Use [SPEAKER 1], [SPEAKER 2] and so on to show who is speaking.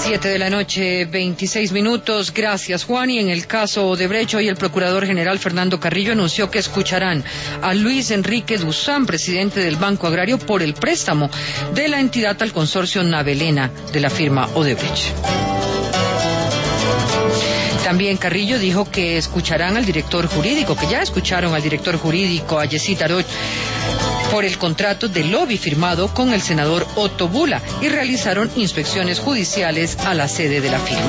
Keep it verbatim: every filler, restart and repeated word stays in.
[SPEAKER 1] Siete de la noche, veintiséis minutos. Gracias, Juan. Y en el caso Odebrecht, hoy el procurador general Fernando Carrillo anunció que escucharán a Luis Enrique Duzán, presidente del Banco Agrario, por el préstamo de la entidad al consorcio Navelena de la firma Odebrecht. También Carrillo dijo que escucharán al director jurídico, que ya escucharon al director jurídico, a Yesid Aroch, por el contrato de lobby firmado con el senador Otto Bula y realizaron inspecciones judiciales a la sede de la firma.